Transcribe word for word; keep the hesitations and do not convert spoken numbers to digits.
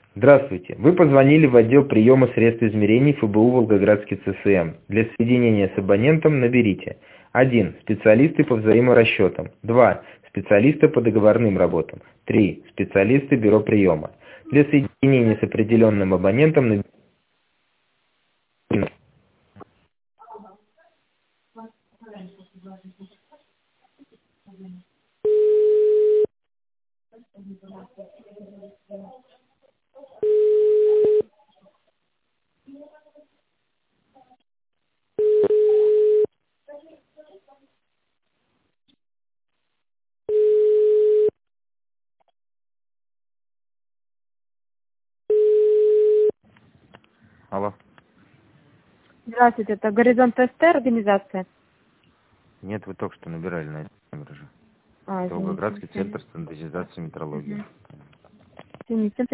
Здравствуйте. Вы позвонили в отдел приема средств измерений ФБУ Волгоградский ЦСМ. Для соединения с абонентом наберите один. Специалисты по взаиморасчетам. два. Специалисты по договорным работам. три. Специалисты бюро приема. Для соединения с определенным абонентом наберите. Алло. Здравствуйте, это Горизонт СТ организация? Нет, вы только что набирали на этот номер же. А, Это Волгоградский извините. центр стандартизации метрологии. Извините.